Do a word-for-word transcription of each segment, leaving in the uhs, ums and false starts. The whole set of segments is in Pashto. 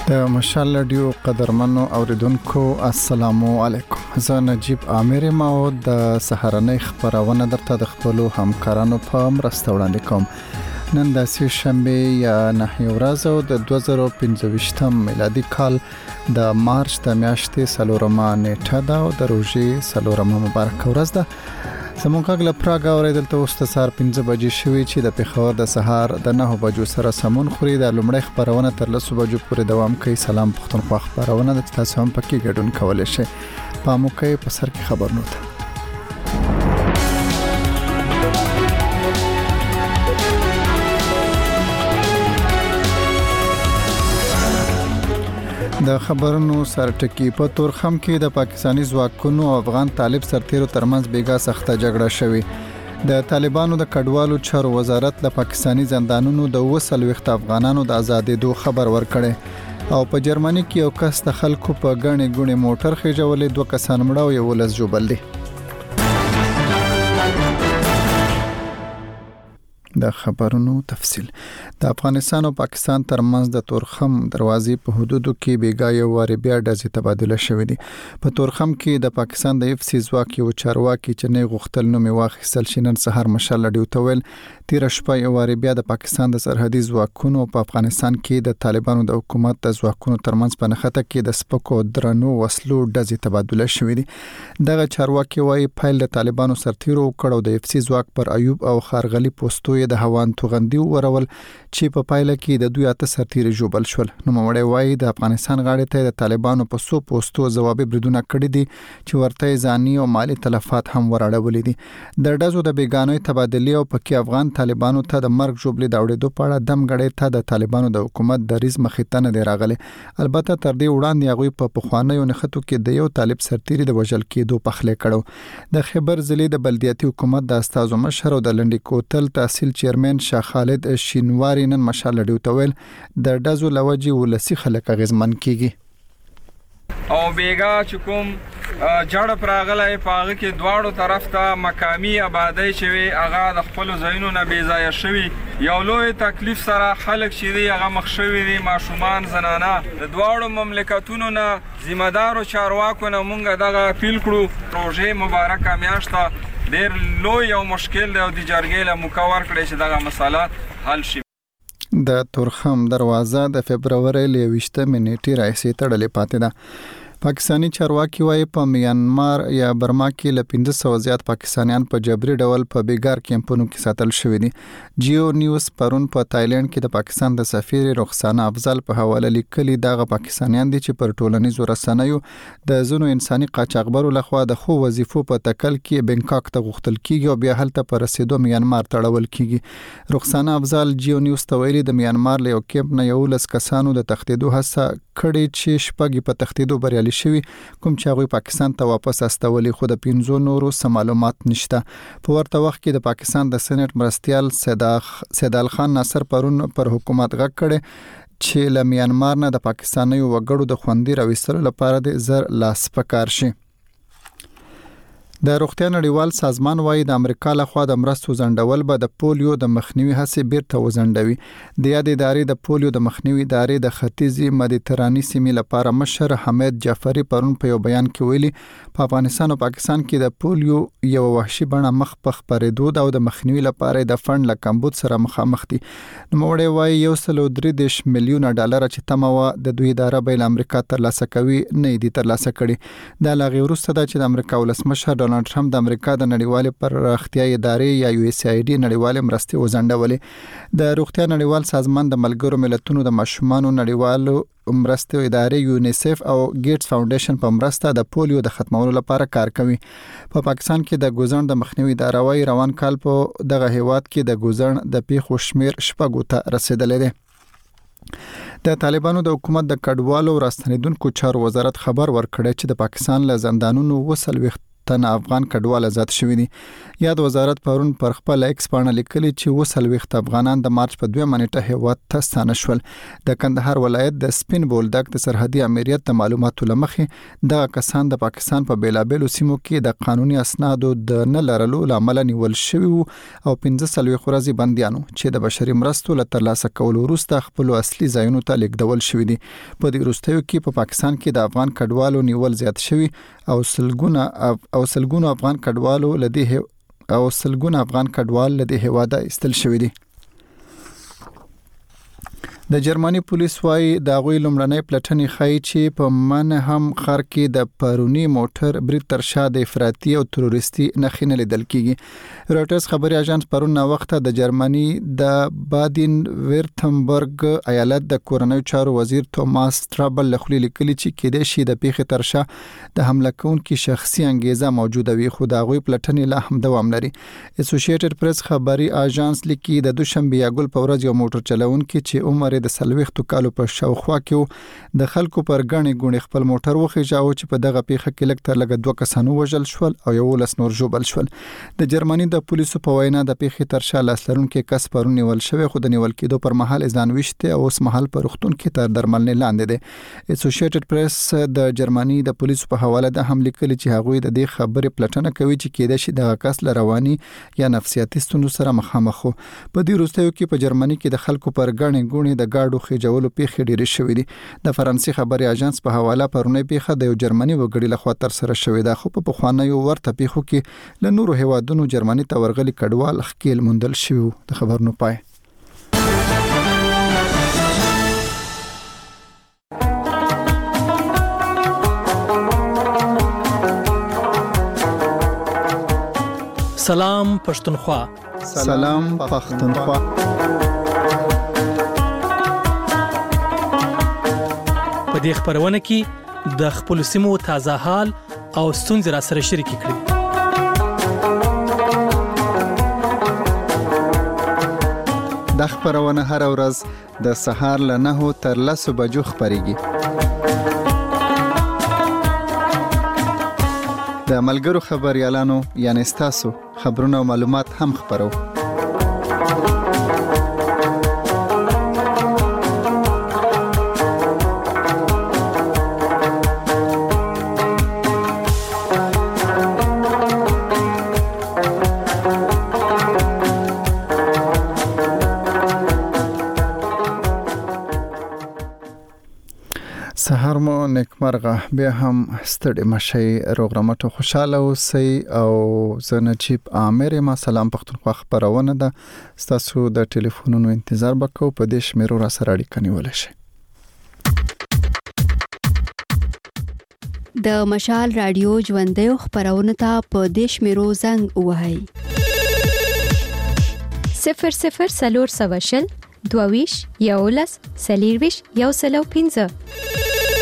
د مشال رادیو قدرمنو اوریدونکو السلام علیکم. زه نجیب عامر ما او د سهارنۍ خبرونه درته د خپل همکارانو په مرسته وړاندې کوم. نن د سه شنبه یا نه ورځ او د دوه زره او پنځه ویشتم میلادي کال د مارچ د میاشتې څلورمه نیټه ده او د روزي څلورمه مبارک ورځ ده. زموږ غږ له پراګ اوریدل ته اوس د سهار پنځه بجې شوي چې د پیښور د سهار د نه بجو سره سمون خوري. د لومړی خبرونه تر لسو بجو پورې دوام کوي. سلام پښتونخوا خبرونه د تاسو هم پکې ګډون کولای شئ. په موقع په سر کې خبرونه ده. د خبرونو سرټکی په تورخم کې د پاکستانی ځواکونو او افغان طالب سرتیرو ترمنځ بیګا سخته جګړه شوې. د طالبانو د کډوالو چارو وزارت له پاکستانی زندانونو د وسل وخت افغانانو د آزادېدو خبر ورکړي او په جرمني کې یو کس د خلکو په غنې غونې موټر خېجولې، دوه کسان مړه او یو لس جوبل دي. د خبرونو تفصیل. د افغانستان او پاکستان ترمنځ د تورخم دروازې په حدودو کې بیګا یو واری بیا ډزې تبادله شوې دي. په تورخم کې د پاکستان د اف سی ځواک یو چارواکي چې نه غوښتل نو می واخیستل شینن سحر مشال لډیو تویل تیر شپه یو واری بیا د پاکستان د سرحدي ځواکونو په افغانستان کې د طالبانو د حکومت د ځواکونو ترمنځ په نښته کې د سپکو درنو وسلو ډزې تبادله شوې دي. دغه چارواکي وايي پایل د طالبانو سرتیرو کړو د اف سی ځواک پر ایوب او خارغلی پوسټو د هوان توغندي ورول چې په پایله کې د دوی اته سرتیري جوبل شول. نو مړی وایي د افغانستان غاړې ته د طالبانو په سو پوسټو ځوابي بریدونه کړی دي چې ورته ځاني او مالی تلفات هم وراړولې دي. د ډزو د بیګانوي تبادلې او پکې افغان طالبانو ته د مرګ جوبلې دا وړېدو په اړه دم غړې ته د طالبانو د حکومت د ریز مخې نه دی راغلی. البته تر دې وړاندې هغه په پخوانیو نښتو کې د یو طالب سرتیري د وژل کېدو پخلې کړو. د خیبر ضلع د بلدیاتي حکومت د استازو مشر او د لنډی کوتل تحصیل چیرمن شاه خالد شینواری نن مشال لډیو تویل د ډزو لوجي ولسی خلک غزمن کیږي او بیګا چې کوم جړ پراغلای پاغه کې دواړو طرف ته مقامی آبادی شوی هغه د خپل ځایونو نه بې ځای شوی. یو لوی تکلیف سره خلک چې دی هغه مخ شوی دي، ماشومان زنانه د دواړو مملکتونو نه ذمہ دارو چارواکو نه مونږ دغه اپیل کړو پروژه مبارکه میاشته ډیر لوی او مشکل دی او د جرګې له مکور کړي چې دغه مسله حل شي. د تورخم دروازه د فبرवरी ل ویشتمې نیټې راځي تړلې پاتې ده. پاکستانی چارواکي وايي په میانمار یا برما کې ل پنځه سوه زیات پاکستانیان په جبري ډول په بیګار کیمپونو کې ساتل شوی دي. جیو نیوز پرون په تایلند کې د پاکستان د سفیر رخسانه افضل په حواله لیکلي دغه پاکستانیان دي چې پر ټولنیزو رسنیو د زونو انساني قاچاقبرو لخوا د خو وظیفو په تکل کې بنکاک ته غوښتل کیږي او بیا هلته پر رسیدو میانمار تړول کیږي. رخسانه افضل جیو نیوز ته ویلي د میانمار له یو کیمپ نه یو لس کسانو د تښتیدو هڅه کړې چې شپږ په تښتیدو بریالي شوی، کوم چې هغه پاکستان ته واپس استولي، خو د پنځو نورو سم معلومات نشته. په ورته وخت کې د پاکستان د سېنات مرستيال سیدال خان ناصر پرون پر حکومت غږ کړي چې له میانمار نه د پاکستاني وګړو د خوندي راوستلو لپاره د زر لاس پکار شي. د روغتیا نړیوال سازمان وايي د امریکا لخوا د مرستو ځنډول به د پولیو د مخنیوي هڅې بیرته وځنډوي. د یاد ادارې د پولیو د مخنیوي ادارې د ختیځي مدیتراني سیمې لپاره مشر حمید جعفری پرون په یو بیان کې ویلي په افغانستان او پاکستان کې د پولیو یو وحشي بڼه مخ په خپرېدو او د مخنیوي لپاره د فند له کمبود سره مخامخ دي. نو مړی وايي یو سل او درې دېرش میلیونه ډالر چې تمه و د دوی اداره به امریکا ترلاسه کوي نه دي ترلاسه کړي. د لاغي وروسته د چې د امریکا ولسمشر ډونالډ ټرمپ د امریکا د نړیوال پراختیا ادارې یا یو ایس ای ډي نړیوال مرستې وځنډولې. د روغتیا نړیوال سازمان د ملګرو ملتونو د ماشومانو نړیوالو مرستې ادارې یونیسف او ګیټس فاونډیشن په مرسته د پولیو د ختمولو لپاره کار کوي. په پاکستان کې د ګوزن د مخنیوي اداره وايي روان کال په دغه هیواد کې د ګوزن د پیښو شمیر شپږو ته رسیدلې ده. د طالبانو د حکومت د کډوالو راستنیدونکو چارو وزارت خبر ورکړی چې د پاکستان له زندانونو وسل وخت تنه افغان کډوال آزاد شوي دي. یاد وزارت پرون پر خپل ایکس پاڼه لیکلي چې وسلويخت افغانان د مارچ په دوه منېټه هیواد ته ستانه شول. د کندهار ولایت د سپین بولدک د سرحدي امریت د معلوماتو لمخې دغه کسان د پاکستان په بیلابېلو سیمو کې د قانوني اسنادو د نه لرلو لامل نیول شوي او پنځه څلوېښت ورځې بنديانو چې د بشري مرستو له ترلاسه کولو وروسته خپل اصلي ځایونو ته لیږدول شوي دي. په دې وروستیو کې په پاکستان کې د افغان کډوالو نیول زیات شوي او سلګونه او سلګونه افغان کډوالو لدی او سلګونه افغان کډوال لدی هواده استل شوي دي. د جرمني پولیس وايي د غوي لمړنۍ پلټنې خای چې په منهم خر کې د پرونی موټر برید تر شا د افراطي او تروریستي نښې لیدل کیږي. رويټرز خبري اژانس پرون نا وخته د جرمني د بادین ویرتمبرګ ایالت د کورنۍ چارو وزیر توماس ټرابل لخوا لیکلي چې کېدې شي د پیښې تر شا د حمله کوونکي شخصي انګیزه موجوده وي، خو د غوي پلټنې لا هم دوام لري. اسوسییټډ پریس خبري اژانس لیکي د دوشنبه یا ګل په ورځ یو موټر چلوونکي چې عمر د سلويختو کالو په شاوخوا کې د خلکو پر غاڼې غونې خپل موټر وخیژاو چې په دغه پیښه کې لکه تر لګ دوه کسانو وژل شول او یو لس نور ژوبل شول. د جرمني د پولیسو په وینا د پیښې تر شا لاس لرونکي کس پرون نیول شوی، خو د نیول کېدو پر مهال ځان وشته او اوس مهال په روغتون کې تر درملنې لاندې دي. اسوسییټډ پریس د جرمني د پولیسو په حواله د هم لیکلي چې هغوی د دې خبرې پلټنه کوي چې کېدای شي د کس لرواني یا نفسیاتي ستونزو سره مخامخ وو. په دې وروستیو کې په جرمني کې د خلکو پر غاڼې غونې د گاډو خېجولو پیښې ډېرې شوې دي. د فرانسې خبري اژانس په حواله پرونی پیښه د یو جرمني وګړي لخوا تر سره شوې ده، خو په پخوانیو ورته پیښو کې له نورو هیوادونو جرمني ته ورغلي کډوال ښکیل موندل شوي. د خبرونو پای. سلام پښتونخوا. سلام پښتونخوا. په دې خبرونه کې د خپل سیمو تازه حال او ستونزې را سره شریک کړي. د خبرونه هر ورځ د سهار له نهو تر لسو بجو خبريږي. د ملګرو خبريالانو یعنی تاسو خبرونه او معلومات هم خبرو. سهار مو نیکمرغه، بیا هم ستړي مشي، روغ رمټو خوشاله اوسئ او زه نجیب عامر ما سلام پښتونخوا خبرونه ده. تاسو د ټلیفونونو انتظار وکړو، په دې شمیرو را سره اړیکه نیول شي. د مشال رادیو ژوندۍ خبرونه ته په دې شمیرو زنګ وهئ. صفر صفر سلور سواشل دوویش یولس سلیرویش یو سلو پینځه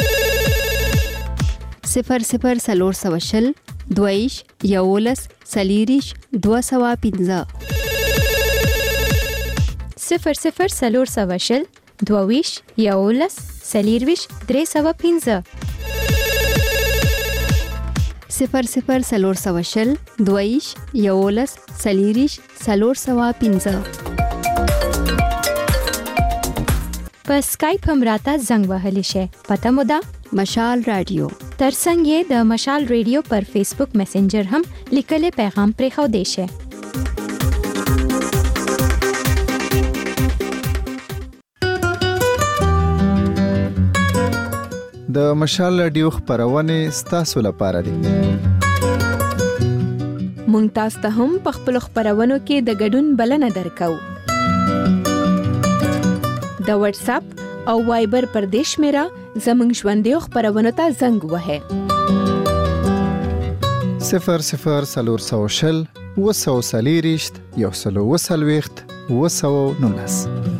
صفر صفر سلور سواشل دوویش یولس سلیریش دو سوا پینځه صفر صفر سلور سواشل دوویش یولس سلیرویش درې سوا پینځه صفر صفر سلور سواشل دوویش یولس سلیریش سلور سوا پینځه. په اسکایپ هم راته زنګ وهلی شي. پته مو ده مشال رادیو. ترڅنګ یې د مشال رادیو پر فیسبوک میسنجر هم لیکلي پیغام پرې خو دی شي. د مشال رادیو خبرونه ستاسو لپاره دي. مونږ تاسو ته هم په خپل خبرونو کې د ګډون بلنه درکو. د واتس اپ او وایبر پر دیش میرا زمنګ ژوندۍ خبرونه ته زنګ وهه. صفر صفر سلور سوشل وسو سلیریشت یو سلو وسلويخت وسو نونس.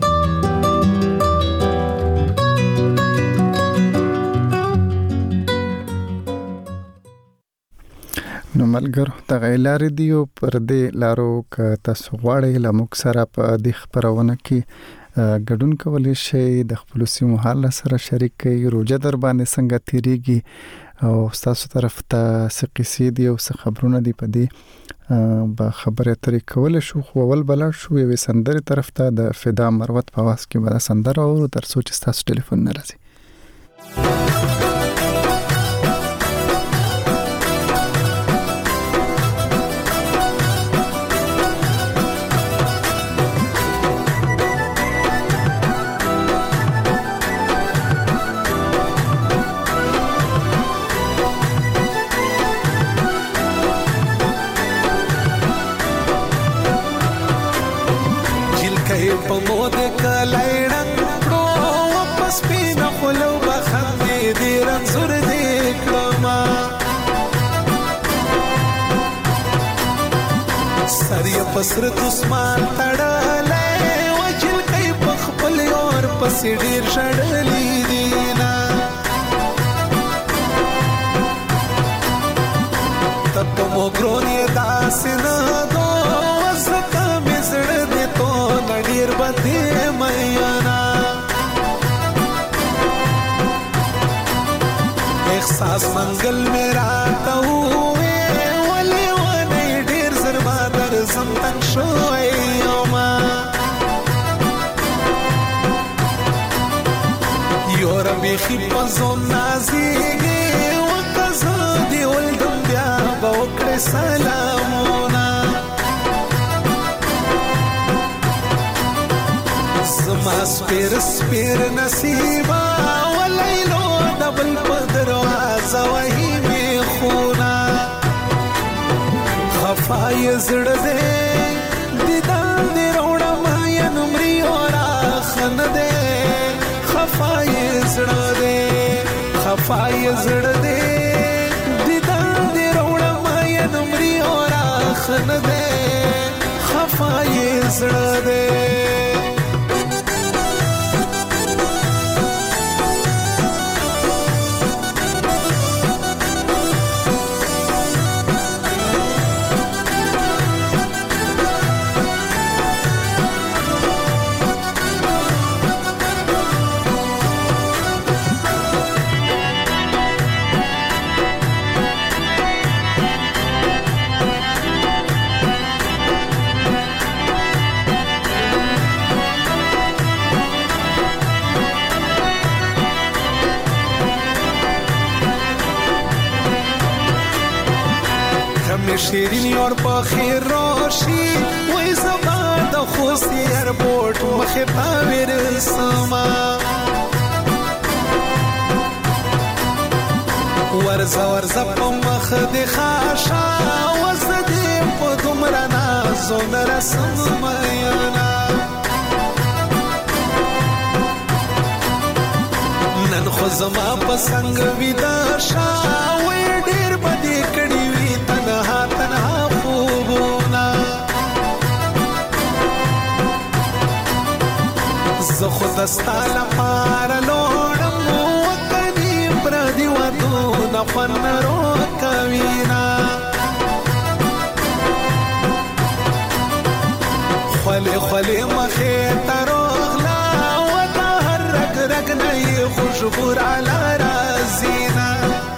نو ملګرو د غیلارې دیو پر دې لارو ک تاسو غواړئ لموږ سره په دې خبرونه کې ګډون کولای شئ، د خپل سیمو حال سره شریک کړئ، روزه در باندې څنګه تیریږي او تاسو طرف ته څه قصې دي او څه خبرونه دي په دې به خبره ترې کول شو خو ول بلار شو یو سندره طرف ته د فدا مروت په واس کې به سندره او تر سوچ تاسو ټلیفون نه راځي. پسرت اسمان تړلې وجل کای پخپل اور پس ډیر شړلې دینا تب مو ګرونی داسنه دو زکه مزړه دې تو نډیر بده میانا احساس منگل میرا تو زمتن شوی یوما یورا بیخی پزون نازیگی وقتزا دی ولدم بیا باوکر سلامونا زما سپیر سپیر نصیبا ولیلو دبل پدرواز وحی می خونا خفای زړه دې دیدان دې روړه ما یا نمرې اور اخن دې خفای زړه دې خفای زړه دې دیدان دې روړه ما یا نمرې اور اخن دې خفای زړه دې شیرینی اور پخیر روشی وی زبان دا خوستی ایرپورٹ مخی پاویر سما ورزا ورزا پا مخ دی خاشا وزدیم پا دمرانا زون رسم میانا نن خوزما پسنگ ویداشا وی دیر بدی کڑی وی تنہا تنہا خوبونا زخو دستالا پارا لوڑم وطنی پردی ودونا فن رو کوینا خلی خلی مخیط روغلا وطا هر رگ رگ نئی خوشبور علا رازینا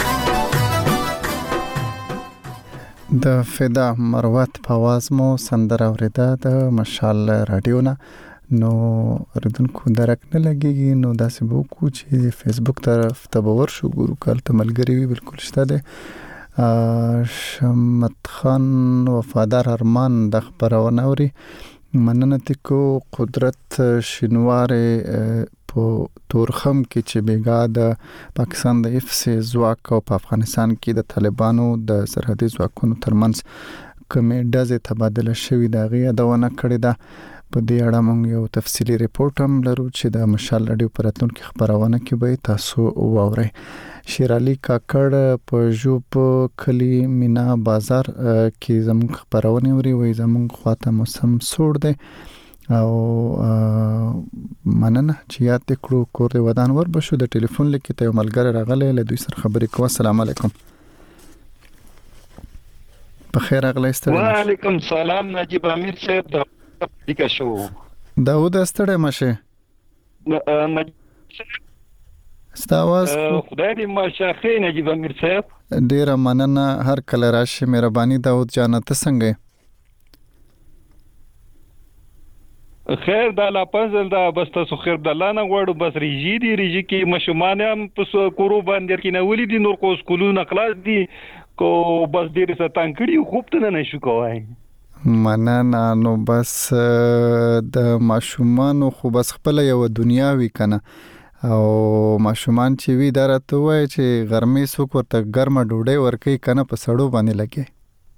د فدا مروت په आवाज مو سندره اوریدا د مشال رادیو نه نو ردونکو درک نه لګيږي نو داسې بو کو چې فیسبوک طرف ته باور شو ګورو کال ته ملګری وی بالکل شته ده شمت خان وفادار ارمان د خبرونه اوري مننه تکو قدرت شینواره په تورخم کې چې بیګا د پاکستان د اف سی ځواک او په افغانستان کې د طالبانو د سرحدي ځواکونو ترمنځ کومې ډزې تبادله شوې دا غي ادونه کړې ده په دې اړه موږ یو تفصیلی ریپورت هم لرو چې د مشال رادیو پراتون کې خبرونه کې به تاسو واورئ. شیرالي کاکړ په جوب کلی مینا بازار کې زموږ خبرونه وري وي زموږ خواته موسم سوړ دی او مننه چې یاد کړو کور دی ودان ور بشو د ټلیفون لیکي ته ملګری راغلی له دوی سره خبرې کوم. السلام علیکم. په خیر راغلی ستړي. وعلیکم السلام نجیب امیر صاحب د پلیکا شو داود ستړي مشه ستا आवाज خدای دې ماشه خیر نجیب امیر صاحب. ډیره مننه، هر کله راشي. مهرباني داود جان، ته څنګه یې؟ خیر دا لا پنځل دا بس تاسو خیر د الله نه غواړو. بس ریجی دی ریجی کې مشمان هم په کورو باندې کې نه ولې دي، نور کو سکولونه خلاص دي کو بس ډیر ستان کړي خوب ته نه شو کوای. مننه. نو بس د ماشومان خو بس خپل یو دنیا وی کنه، او ماشومان چې وی درته وای چې ګرمي سوک ورته ګرمه ډوډۍ ورکې کنه په سړو باندې لګي.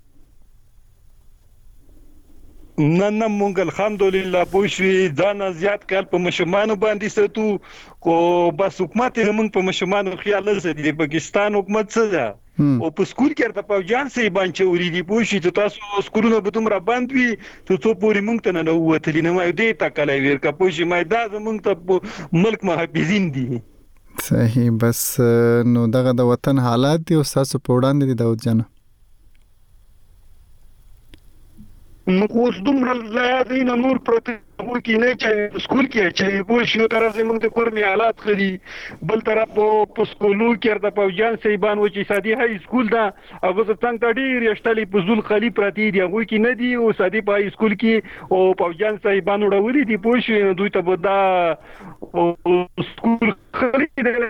نه نه مونږ الحمدلله پوښوي ځان زیات کال په مشمانو باندې ستو کو بس حکومت موږ په مشمانو خیال لري. د پاکستان حکومت څه ده او په سکول کې ته پوجان سي باندې وريدي پوښي ته تاسو سکولونه به تم را باند وي ته څو پوری مونږ ته نه وته نه مې دې تا کله ور کا پوښي مې دا مونږ ته ملک محافظین دي. صحیح. بس نو دغه د وطن حالات دي او تاسو په وړاندې دي داود جان. نو اوس دومره لازم نور پروت کې نه چې سکول کې چې په شو طرف زموږ د کورنۍ حالات خري، بل طرف په سکولو کې د پوجان سیبان و چې سادي هاي سکول دا هغه څنګه ته ډیر یشتلې په زول خلی پراتی دی هغه کې نه دی او سادي په سکول کې او پوجان سیبان وړولې دی په شو دوی ته بدا سکول خلی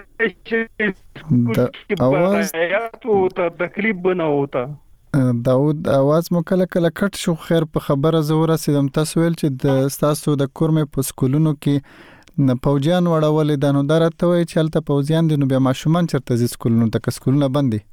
د اواز ته تکلیف بناو تا. داود आवाज مو کله کله کټ شو. خیر په خبره زوره سیدم تاسو ویل چې د تاسو د کورمه په سکولونو کې نه پوجان وړول د نو درته وای چې الته پوجان دي نو بیا ماشومان چرته ز سکولونو ته سکولونه بندي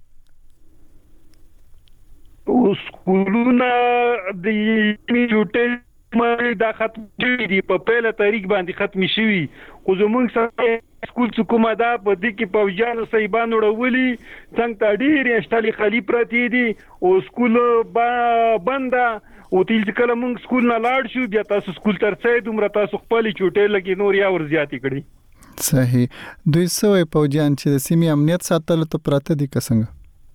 او سکولونه د یوټه مې دا ختم دي په پیله تاریخ باندې ختم شوی خو زمونږ سره سکول څخه کومه دا په دې کې پوجانو سیبان وړولي څنګه ډېر اشتالي خلی پراتی دي او سکول بنده او تل کله مونږ سکول نه لاړ شو بیا تاسو سکول ترڅه دومره تاسو خپل چوټې لګي نور یا ور زیاتی کړی. صحیح. دوی سوې پوجان چې د سیمې امنیت ساتلو ته پراته دي څنګه؟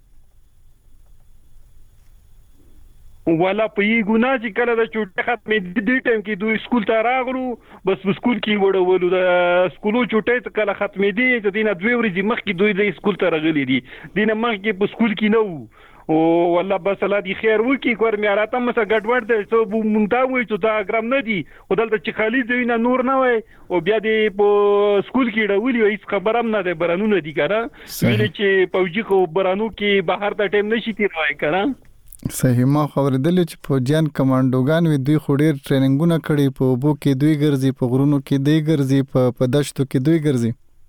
والا په یی ګنا چې کله د چوټه ختمې د دې ټیم کې دوی سکول ته راغلو بس په سکول کې وړولو د سکولو چوټه کله ختمې دي ته دینه دوی ورځې مخکې دوی د سکول ته راغلي دي دینه مخکې په سکول کې نه وو او والله بس الله دې خیر وکي کور مې راته مسه ګډوډ دي څو مونږ ته وای چې دا ګرام نه دي او دلته چې خالي ځینه نور نه وای او بیا دې په سکول کې راولي هیڅ خبر هم نه ده برانو نه دي کنه ویل چې پوجي خو برانو کې بهر د ټیم نشي تیروي کنه. صحیح. ما خبر دل چې فوجان کمانډوګان وي دوی خوري ټریننګونه کړي په بو کې دوی ګرځي په غرونو کې دوی ګرځي په په دشتو کې دوی ګرځي.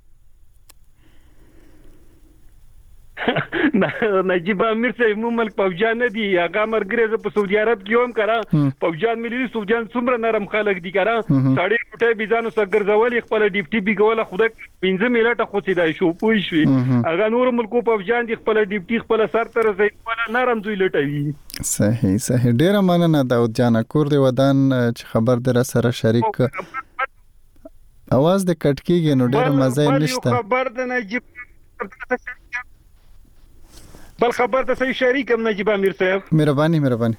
نجیب امیر صاحب مو ملک فوجان نه دي هغه مرګره په سعودي عرب کې هم کرا فوجان ملي سعوديان څومره نرم خلک دي کرا ساړي ټوټه بيزانو سګر زول خپل ډیپټي بي کوله خدای پنځه میلاټه خو سي دای شو پوي شوي هغه نور ملکو فوجان دي خپل ډیپټي خپل سر تر زي ولا نرم دوی لټوي. صحیح صحیح. ډیر مننه داود جان کور دی ودان چې خبر در سره شریک اواز د کټکیږي نو ډیر مزه نشته. خبر د نجیب بل خبر د صحیح شریکم نجیب امیر صاحب مهرباني مهرباني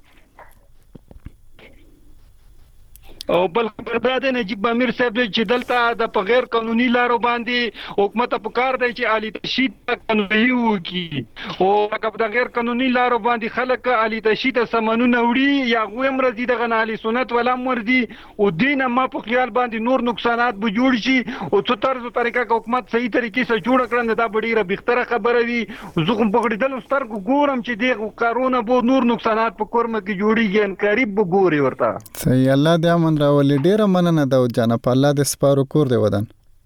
او بل خبر د نجیب امیر صاحب چې دلته د غیر قانوني لارو باندې حکومت په کار دی چې علي تشید قانوني وکي او هغه د غیر قانوني لارو باندې خلک علي تشید سمنونه وړي یا غویم رضی دغه علي سنت ولا مرضی او دینه ما په خیال باندې نور نقصانات به جوړ شي او څو طرز طریقه حکومت صحیح طریقې سره جوړ کړنه دا ډیره بهتره خبره وي. زغم پغړیدل سترګو ګورم چې د کارونه به نور نقصانات په کورمه کې جوړیږي قریب به ګوري ورته. صحیح. الله دې امن راولي. ډیره مننه داود جان په الله دې سپارو کور دی ودان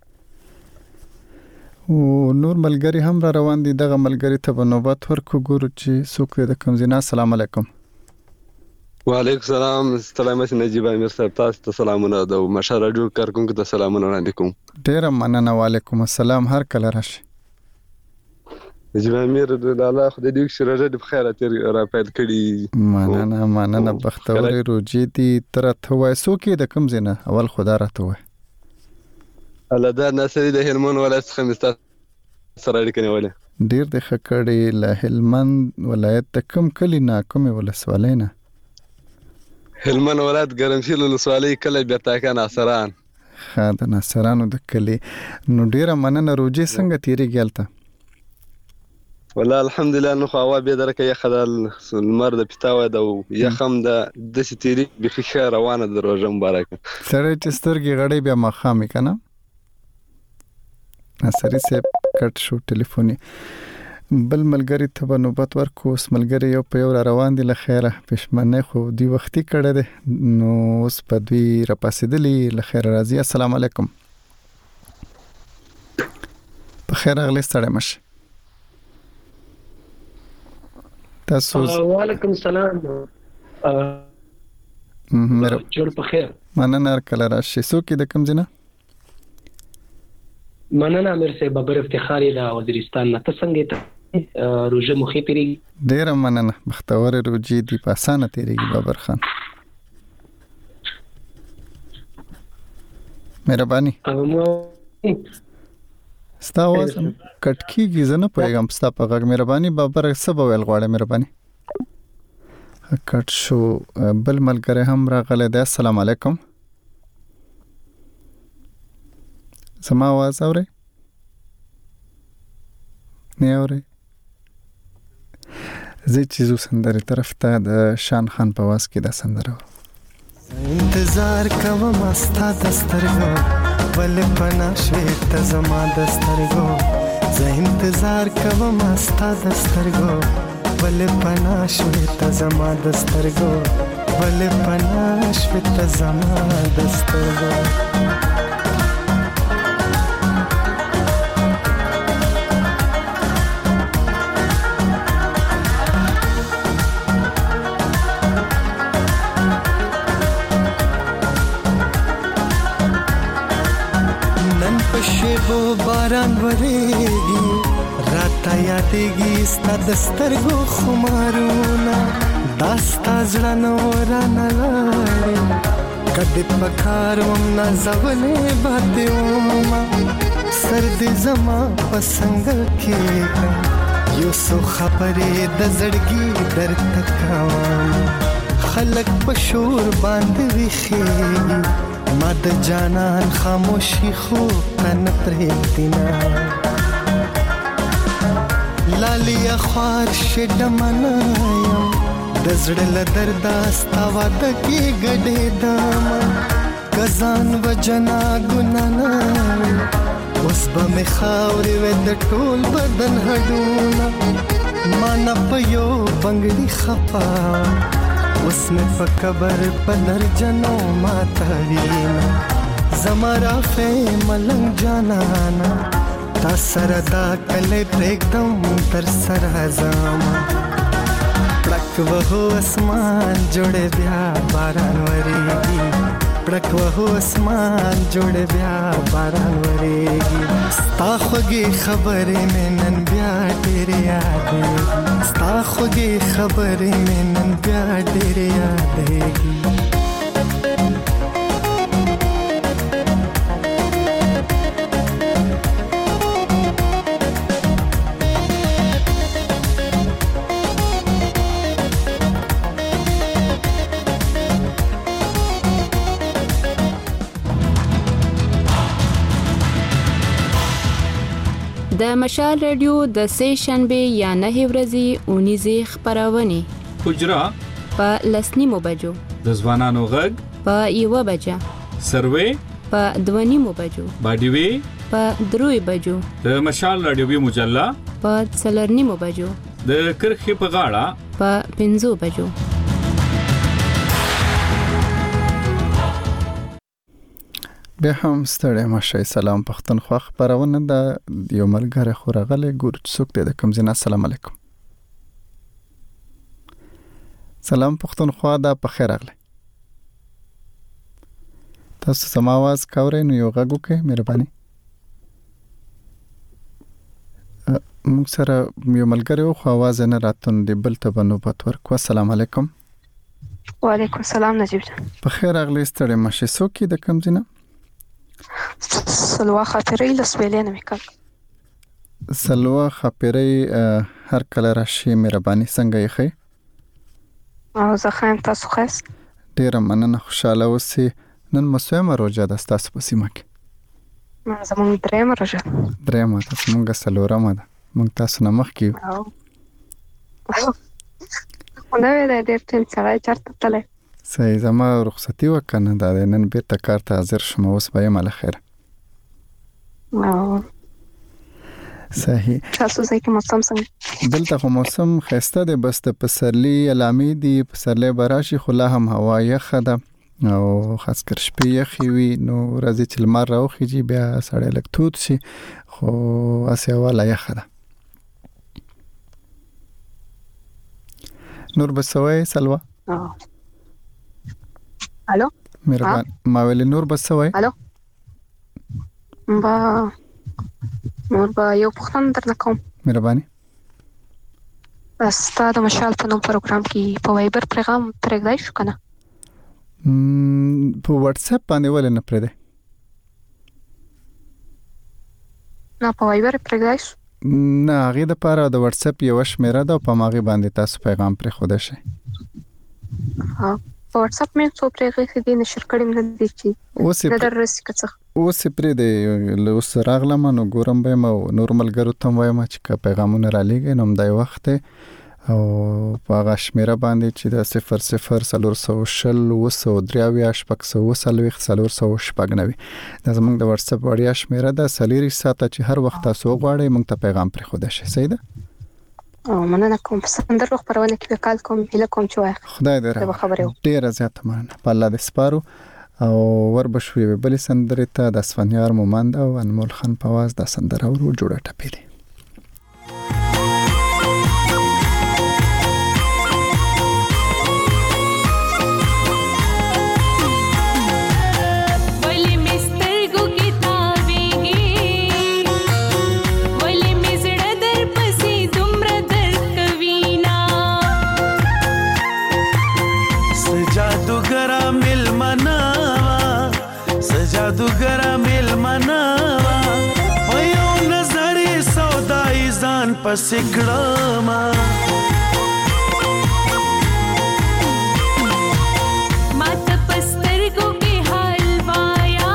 او نور ملګری هم را روان دي دغه ملګری ته نوبت ورکو ګورو چې څوک د کمزینا. السلام علیکم. وعلیکم السلام. سلام نجیب امیر صاحب تاسو ته سلامونه د مشر راډیو کارکونکو ته سلامونه وړاندې کوم. ډیره مننه. وعلیکم السلام. هر کله راشي نجیب امیر د الله خدای دې شرره د خیره تیر را پیل کړي. مننه مننه بختوري روجي دي تر ته وای سو کې د کم زینه اول خدا راته وای الله دا نسري د هلمند ولایت څخه مستا سره لیکنه ډیر د خکړې له هلمند ولایت ته کم کلی نه کومه ولسوالینا هلمند ولایت ګرمشیل ولسوالۍ کله بیا تاکان اثران خا د ناصرانو د کلی نو ډیره مننه. روجي څنګه تیریږي هلته؟ والله الحمدلله نو خو هوا به درکه یخه د لمر د پیتاوه د یخم د د ستيري بخي ښه روانه د روزه مبارکه. سره چې سترګې غړې بیا مخامې کنه ناصری صاحب کټ شو ټلیفوني. بل ملګری ته به نوبت ورکو. اوس ملګری یو په یو را روان دي له خیره پښمنه خو دی وختي کړه ده نو اوس په دوی را پاسېدلی له خیره راځي. السلام علیکم. په خیر اغلی ستړی مشه. تاسو وعلیکم السلام. مهرباني جوړ په خیر. مننه کله راشي. څوک د کوم ځای؟ مننه امیر صاحب بابر افتخاری د وزیرستان نه. ته څنګه ته روزه مخې تیریږي؟ ډیره مننه. بختور روزي دی په اسانه تیریږي بابر خان. مهرباني. ستا आवाज کټ کیږي زنه پېغام ستا په غږ. مهرباني بابر سبا ویل غواړم. مهرباني. کټ شو. بل ملګری هم راغلی دی. السلام علیکم. سما आवाज اوري؟ نه اوري؟ زه چې زو سندره طرف ته د شان خان په واس کې د سندره انتظار کوم استا دسترګو ول پنا شوي ته زما دسترګو. زه انتظار کوم استا دسترګو ول پنا شوي ته زما دسترګو ول پنا شوي ته زما دسترګو. باران ورېږي راته یادېږي ستا د سترګو خمارونه داستا زړه نه ورانه لاړې کدې په کار وم نازولې باتې ومه سر دې زما په څنګه کېږه یو څو خبرې د زړګي درته کوم خلک په شور باندې ویښېږي ما د جانان خاموشي خو کن پرېږدینا لالی اخوار شډمنه یم د زړه له درده ستا واده کې ګډېدم ګزان وجنا ګناه نه وي اوس به مې خاورې وې د ټول بدن هډونه ما نه په یو بنګړي خفا اوس مې په قبر په درجنو ماتوینا زما رافې ملنګ جانانا تا سره دا کله پرېږدم تر سره زما پړک وهو اسمان جوړې بیا باران ورېږي پړک وهو اسمان جوړې بیا باران ورېږي ستا خوږې خبرې مې نن بیا ډېرې یادېږي ستا خوږې خبرې مې نن بیا ډېرې یادېږي د مشال رادیو د سه شنبه یا نه ورځې اونیزه خبرونه حجرا په لسنیمو بجو د ځوانانو غږ په یو بجه سروې په دوانیمو بجو باډیوي په دروي بجو د مشال رادیوي مجله په څلورنیمو بجو د کرخې په غاړه په پنځو بجو. بیا هم ستړی مشه. سلام پښتونخوا خبرونه د یو ملګری خو راغلی ګور څوک دی د کوم ځای. السلام علیکم. سلام پښتونخوا دا په خیر راغلی. تاسو سم आवाज کاورئ نو یو غږ وکړئ مهرباني. موږ سره یو ملګری خو आवाज نه راتون دی بل ته بنوبت ورکو. السلام علیکم. وعلیکم السلام نجیب جان. په خیر راغلی ستړی مشه. څوک دی د کوم ځای؟ سلوا خاطرې لسویلې نه میکل. سلوا خاطرې هر کله راشي مهرباني. څنګه یې خې؟ او زه خایم تاسو خاص ډیر مننه. خوشاله اوسې. نن مسومه روزه د تاسو په سیمه کې؟ زمونږ درېیمه روژه. درېیمه ده، زمونږ څلورمه ده. موږ تاسو نه مخکې یو. نوې ده، ډېر ټیم سړی چېرته تللی. صحیح. زما رخصتي وه که نه، دا دی نن بېرته کار ته حاضر شوم، اوس به یم له خیره. صحیح. تاسو ځای کې موسم څنګه؟ دلته خو موسم ښایسته دی، بس د پسرلي علامې دي، پسرلی به راشي خو لا هم هوا یخه ده او خاص کر شپې یخې وي، نو ورځې چې لمر راوخیږي بیا سړی لږ تود شي، خو هسې هوا لا یخه ده. نور به څه وایې سلوا؟ الو مهربان. ما ویلې نور به څه وایې؟ الو با نور به یو پوښتنه درنه کوم. مهرباني. ستا د مشال په نوم پروګرام کې په وایبر پیغام پرېږدی شو که نه؟ په واتس اپ باندې ولې نه پرېږدی؟ نه په وایبر پرېږدی شو؟ نه، هغې دپاره د واتس اپ یوه شمېره ده او په هماغې باندې تاسو پیغام پرېښودی شئ. په واتس اپ مې څو پرېښې دي، نشر کړي مې نه دي چې نه دررسي که څه. اوس یې پرېږدی، اوس راغلم نو ګورم به یم او نور ملګرو ته هم وایم چې که پیغامونه رالیږئ نو همدا یې وخت دی او په هغه شمېره باندې چې د صفر صفر څلور سوه شل اووه سوه درې اویا شپږ سوه اووه څلوېښت څلور سوه شپږ نوي دا زموږ د واتس اپ وړیا شمېره ده. څلېرویشت ساعته چې هر وخت تاسو وغواړئ موږ ته پیغام پرېښودی شئ. صحیح ده؟ او مننه کوم. په سندرو خپرونه کې به کال کوم، هیله کوم چې وایي. خدای دې راوړي. ډېره زیاته مننه. په الله دې سپارو او وربشو یوې بلې سندرې ته د اسفندیار مومند او انمول خان په آواز دا سندره ورو جوړه ټپې دي. जादूगरा मिल मनावा ओयो नजरी सौदाई जान पसिकड़मा मात पस्तरगो के हलवाया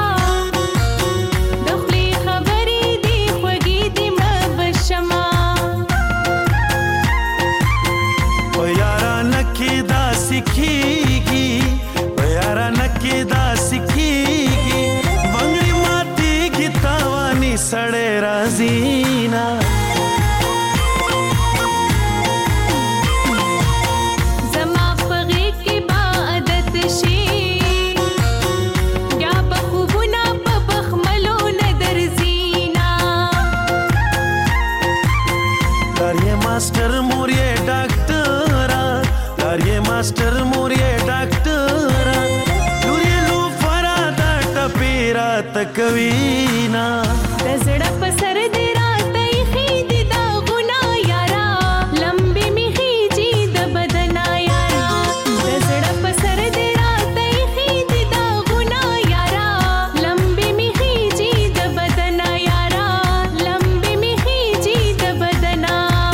दखली खबरी दी खुगी दी मबशमा ओ यारा नकीदा सिखीगी ओ यारा नकीदा सिखीगी बंगड़ी माती की तावानी सड़े राजीना जमा पगे की बादत शी या बखुबुना बखमलो नदर जीना लारिये मास्टर मोरिये डॉक्टरा लारिये मास्टर मोरिये डॉक्टरा लुरिये लो फरादा टपीरा तकवीना दजड़ा पसर दे रात खीदी दा गुना यारा लंबी मिही जी द बदना यारा दजड़ा पसर दे रात खीदी दा गुना यारा लंबी मिही जी द बदना यारा लंबी मिही जी द बदना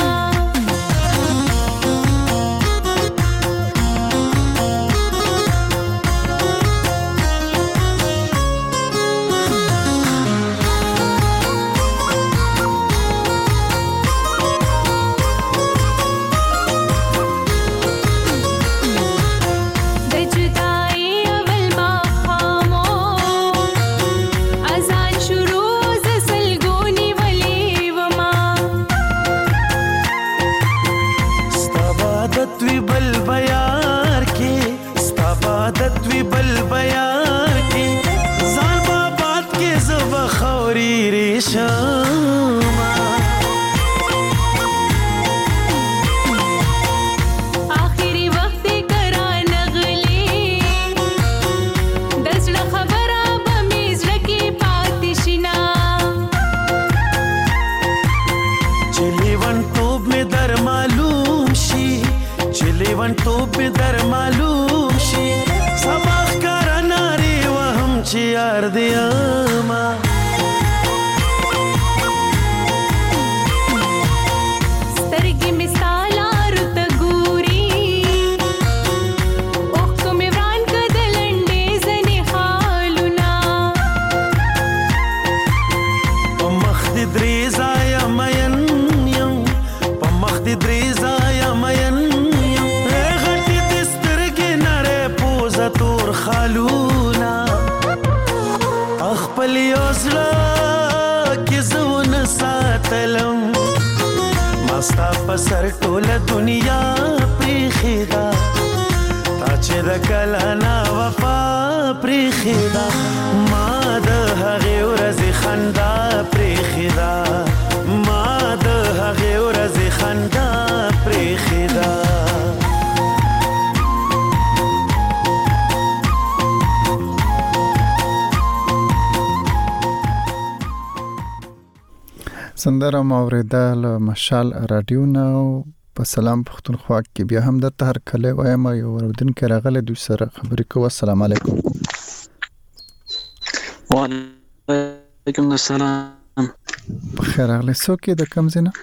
आखिरी वक्त करा नगले दसड़ा खबरा बमेज रखे पातिशना चिलीवन तोब में दर मालूम शी चिलीवन तोब में दर मालूम शी समाख कर नारी वहम चियार दियामा स्तरगी मिसाला रुत गुरी ओख को मिवरान कदलंडे जने खार ولی اوسلا کې زونه ساتلم ما ستا په سر ټوله دنیا پریخیدا تا چې د کله نا وفا پریخیدا ما د هغې ورځې خندا پریخیدا ما د هغې ورځې خندا پریخیدا سندره مو اورېده له مشال راډیو نه په سلام پښتونخوا کې بیا هم درته هر کله وایم یو اورېدونکی راغلی دوی سره خبرې کوو. السلام علیکم. وعلیکم السلام. بخیر راغلی. څوک یې د کوم ځای نه؟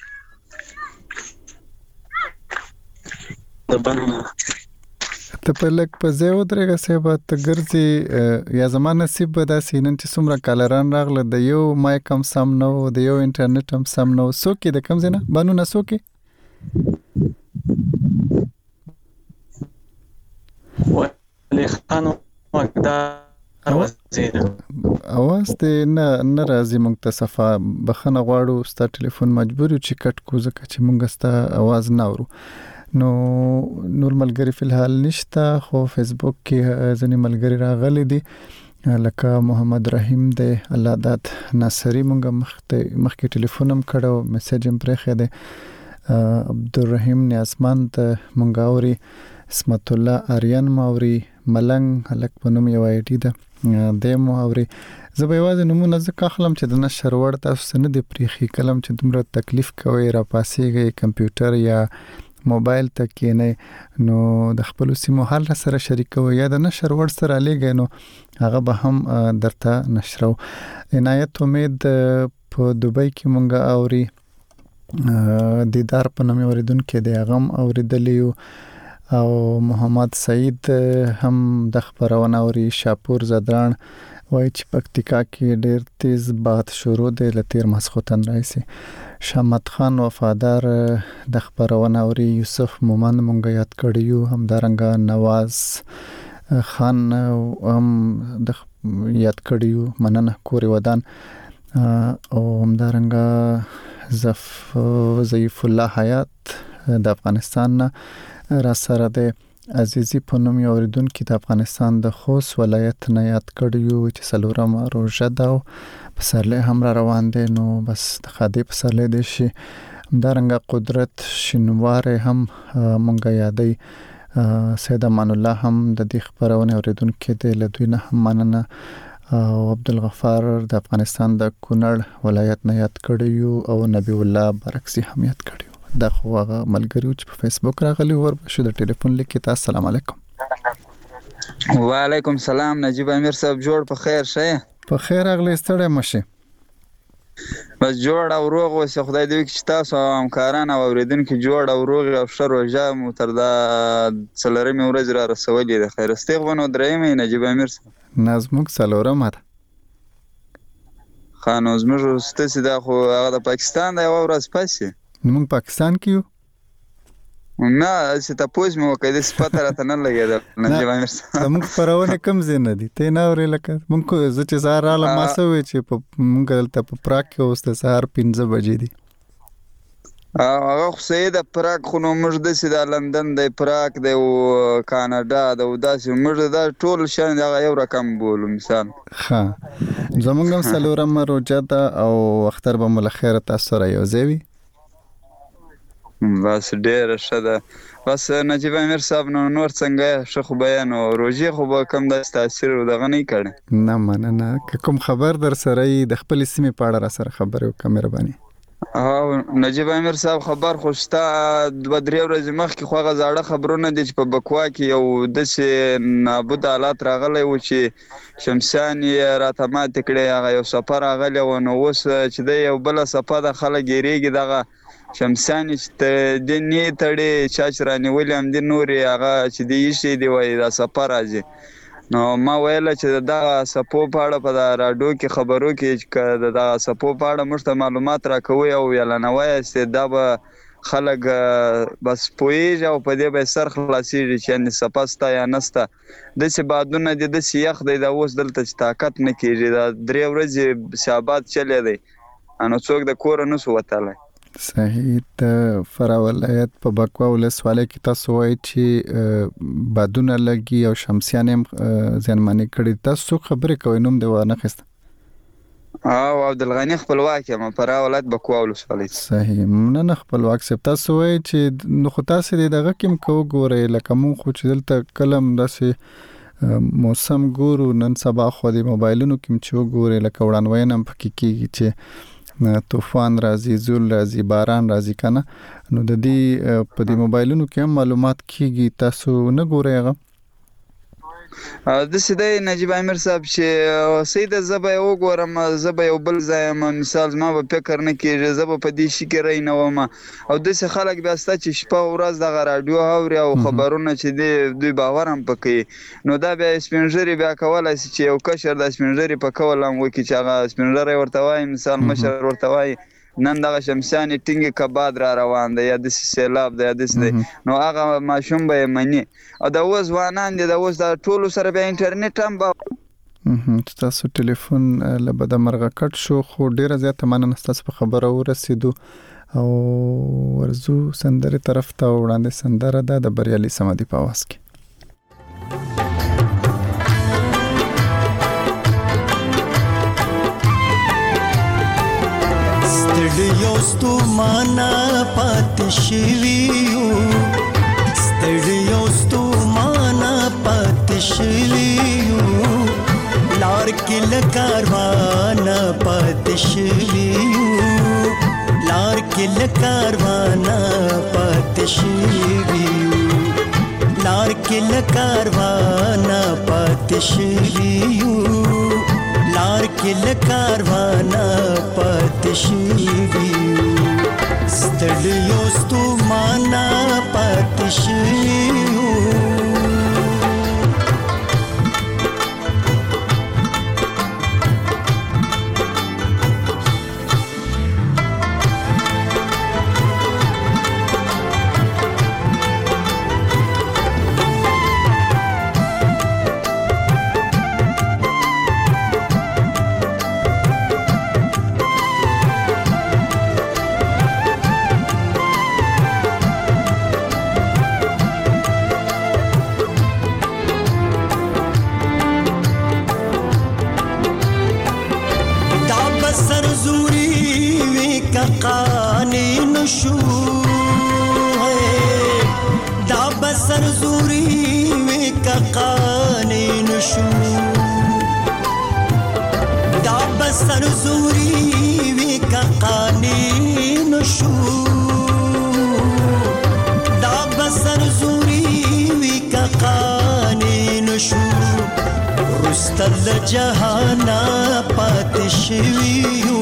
ته په لږ په ځای ودرېږه صاحبه، ته ګرځې یا زما نصیب به داسې نن چې څومره کالران راغله د یو مایک هم سم نه و د یو انټرنیټ هم سم نه و. څوک یې د کوم ځای نه؟ بانونه څوک یې؟ ولی خان واقدار وزیر اواز دې نه نه راځي موږ ته صفا بخښنه غواړو، ستا ټلیفون مجبور یو چې کټ کو ځکه چې موږ ستا اواز نه اورو. نو نور ملګری فی الحال نشته، خو فیسبوک کې ځینې ملګری راغلي دي لکه محمد رحیم دی، الله داد ناصری مونږ مخته مخکې ټلیفون هم کړو، میسج هم پرېښی دی، عبدالرحیم نیازمند مونږ اوري، اسمت الله آریان ماوري، ملنګ هلک په نوم یو آی ډي ده دی مو اوري. زه به یوازې نومونه ځکه اخلم چې د نشر وړ تاسو څه نه دي پرېښي، کله هم چې دومره تکلیف کوئ راپاسېږئ کمپیوټر یا موبایل ته کېنئ نو د خپلو سیمو حال سره شریکوئ یا د نشر وړ سره لیږئ نو هغه به هم درته نشرو. عنایت امید په دوبۍ کې مونږ اوري، دیدار په نوم اوریدونکی دی هغه هم اوریدلی یو، او محمد سعید هم د خبرونه اوري. شاپور زدران وایي چې پکتیکا کې ډېر تیز باد شروع دی له تیر ماسخوتن راځي. شامت خان وفادار د خبرونه اوري. یوسف مومن مونږ یاد کړی یو، همدارنګه نواز خان هم د یاد کړی یو، مننه کوري ودان، او همدارنګه زف ضعیف الله حیات د افغانستان نه را سره د عزیزی په نوم یو اوریدونکي د افغانستان د خوست ولایت نه یاد کړیو چې څلورم روژه ده او پسرلی هم را روان دی، نو بس د خادي پسرلی دی شي. همدارنګه قدرت شینوار هم مونږ یادی، سید امان الله هم د دې خبرونه اوریدونکي دی، له دوی نه هم مننه، او عبدالغفار د افغانستان د کونړ ولایت نه یاد کړیو، او نبی الله برکسی هم یاد کړیو. دا خو هغه ملګریو چې په فیسبوک راغلی ور بشو د ټلیفون لیکي. تاسو السلام علیکم. وعلیکم سلام. نجیب امیر صاحب جوړ په خیر شه؟ په خیر اغلی ستړی مشه؟ بس جوړ او روغ اوسه، خدای دې وکړي چې تاسو همکاران او اوریدونکي جوړ او روغ او ښه روژه مو تر دا څلورمې ورځې را رسولې ده. خیر استغفار درېمې نجیب امیر صاحب نه زموږ څلورمه ده. ښه نو زموږ ستاسې دا خو هغه د پاکستان د یوه ورځ پسې موږ پاکستان کې یو؟ نه چې تاسو مو وکړئ د پته راته نه لګېده نجیب امیر صاحب. زموږ خپرونه کوم ځای نه دي ته نه اورې؟ لکه موږ زه چې سهار راغلم ما څه وویل چې موږ دلته په پراګ کې اوس د سهار پنځه بجې دي. هغه خو صحیح ده، پراګ خو نو موږ داسې د لندن دی، پراګ دی او کاناډا دی او داسې موږ دا ټول شیان هغه یو رقم بولو مثال. ښه زموږ هم څلورمه روژه ده او اختر به مو له خیره تاسو سره یو ځای وي. بس ډیره ښه ده. بس نجیب امیر صاحب نو نور څنګه ښه خو بیان او روژې خو به کم داسې تاثیر دغه نه کړی؟ نه مننه. که کوم خبر در سره یي د خپلې سیمې په اړه را سره خبرې وکړه مهرباني. او نجیب امیر صاحب خبر خو شته، دوه درې ورځې مخکې خو هغه زاړه خبرونه دي چې په بکوا کې یو داسې نابود حالات راغلی و چې شمسیان یې راته ماتې کړې، هغه یو څپه راغلی و، نو اوس چې دی یو بله څپه ده خلک یېرېږي دغه شمسیان چې دې نه تړي چا چې رانیولي همدې نورې هغه چې دې ایښې دي وایي دا څپه راځي. نو ما ویله چې دغه څپو په اړه په راډیو کې خبرو کې که د دغه څپو په اړه موږ ته معلومات راکوئ او اعلانوئ یاستې دا به خلک بس پوهیږي او په دې به سر خلاصېږي چې یعنې څپه سته یا نسته. داسې بادونه دي داسې یخ دی دا اوس دلته چې طاقت نه کېږي. دا درې ورځې سیابات چلی دی نو څوک د کوره نسو وتلی. صحیح. د فراه ولایت په بکوا ولسوالۍ کې تاسو وایي چې بادونه لګي او شمسیان هم زیانمنې کړي. تاسو خبرې کوئ نوم دې وانخیسته؟ او عبدالغني خپلواک یم فراه ولایت بکوا ولسوالۍ. صحیح. مننه خپلواک صاحب. تاسو وایي چې نو خو تاسو دې دغه کې هم کو ګورئ لکه مونږ خو چې دلته کله هم داسې موسم ګورو نن سبا خو د موبایلونو کې هم چې وګورئ لکه وړاندوینه هم پکې کېږي چې طوفان راځي زول راځي باران راځي که نه نو د دې په دې موبایلونو کې هم معلومات کېږي. تاسو نه ګورئ هغه؟ داسې دی نجیب امیر صاحب چې سیده زه به یې وګورم زه به یو بل ځای یم مثال زما به فکر نه کېږي زه به په دې شي کې ری نه وم او داسې خلک بیا سته چې شپه ورځ دغه راډیو اوري او خبرونه چې دی دوی باور هم پکوي نو دا بیا سپینږیري بیا کولی شي چې یو کشر د سپینږیري په کول هم وکړي چې هغه سپینږیری ورته وایي مثال مشر ورته وایي نن دغه شمسیانې ټینګې کباد را روان دی یا داسې سیلاب دی یا داسې دی نو هغه ماشوم به یې مني او د اوس ځوانان دي د اوس د ټولو سره بیا انټرنیټ هم به ستاسو ټلیفون له بده مرغه کټ شو خو ډېره زیاته مننه ستاسو په خبره ورسېدو او ورځو سندرې طرف ته وړاندې سندره ده د بریالي صمدي په اواز کې. ستړیوستو مانا پاتې شویو ستړیوستو مانا پاتې شویو لار کې له کاروانه پاتې شویو لار کې له کاروانه پاتې شویو لار کې له کاروانه پاتې شویو لار کې له کاروانه پاتې شویو ستړیوستو مانا پاتې شویو جهانا پاتې شویو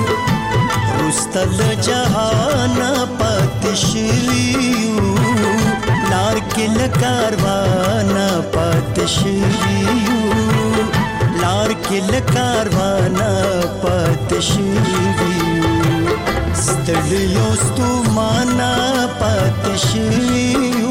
رستل جهانا پاتې شویو لار کې له کاروانه پاتې شویو لار کې له کاروانه پاتې شویو ستړیوستو مانا پاتې شویو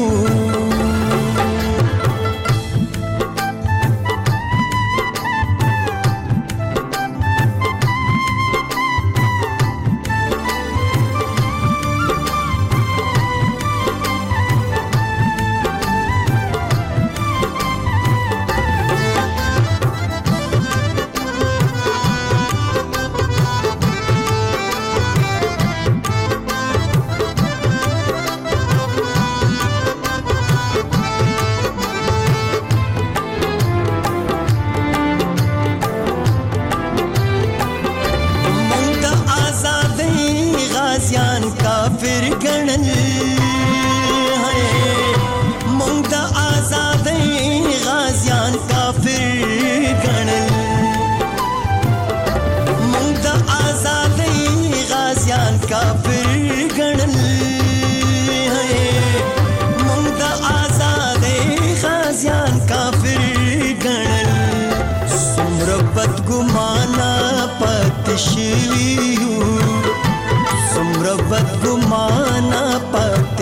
شویو سمره بد ګمانه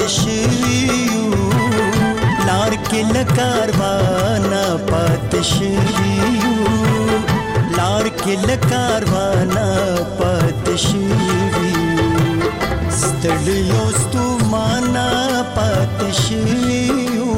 پاتې شویو لار کې لکاروانه پاتې شویو لار کې لکاروانه پاتې شویو ستړیو ستومانه پاتې شویو.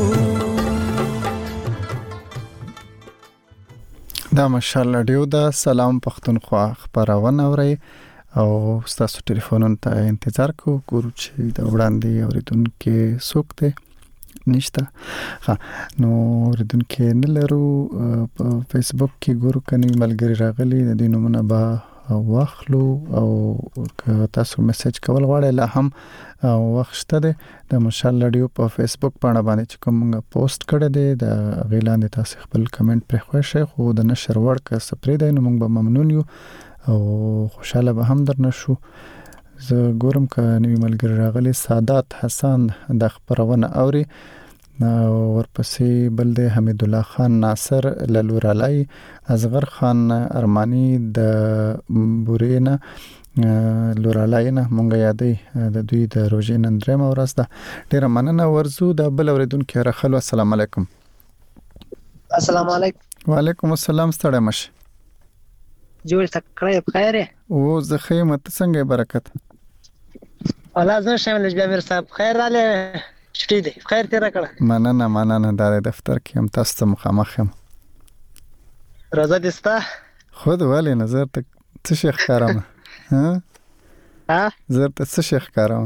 دا مشال رادیو دا سلام پښتونخوا خبرونه اوري او تاسو ټلیفونونو ته انتظار کو ګورو چې دا وړاندې اوریدونکو څوک دی نشته. ها نو اوریدونکو نه لرو په فیسبوک کې ګورو کني ملګری راغلي د دې نومونه با واخلو او تاسو میسج کول غواړئ لا هم وخت ده د مشال رادیو په فیسبوک باندې باندې چې کوم پوسټ کړی دی د غیلان تاسو خپل کمنټ پر خوښه خو د نشر ورک سپری دی نو موږ به ممنون یو او خوشاله به هم درنه شو. زه ګورم ک نوی ملګری راغلی سادات حسن د خبرونه اوري ورپسې بل دی حمید الله خان ناصر لالور علي اصغر خان ارمانی د بورینا لورالاینا مونږ یادې د دوی د روزې نن درېمه ورځ ده. ډیره مننه ورزو د بل اوریدونکو راخلو. السلام علیکم. السلام علیکم. وعلیکم السلام. ستړی مشه جوړ تکړه بخیر او زه خیمه ته څنګه برکت الله زه شامل جابر صاحب خیر رااله شټی دی خیر تیر کړه. مننه مننه د دفتر کې هم تاسو ته مخامخ یم. راځه دستا خود والی نظر ته څه شیخ کارم ها ها زر ته څه شیخ کارم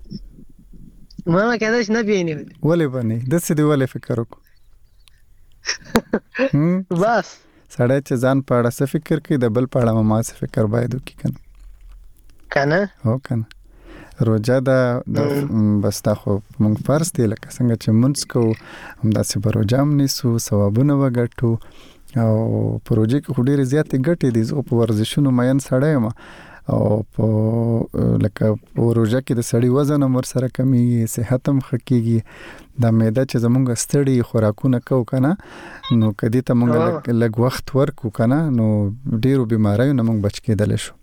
ما کېداش نه بیني ولې باندې د څه دی ولې فکر وکړو بس سړی چې ځان په اړه څه فکر کوي د بل په اړه ما څه فکر باید وکړي کنه کنه هو کنه روزه دا بس دا خو موږ فرض دی لکه څنګه چې مونږ کو همداسې به روزه هم نیسو ثوابونه وګټو او پروژې کې ډېرې زیاتې ګټې دي. زه په ورزشونو مین سړی یم او په لکه پروژه کې د سړی وزن هم ورسره کمیږي صحت هم ښه کېږي دا معده چې زمونږ ستړي خوراکونه کوو که نه نو که دې ته مونږ لږ وخت ورکو که نه نو ډېرو بیماریو نه مونږ بچ کېدلی شو.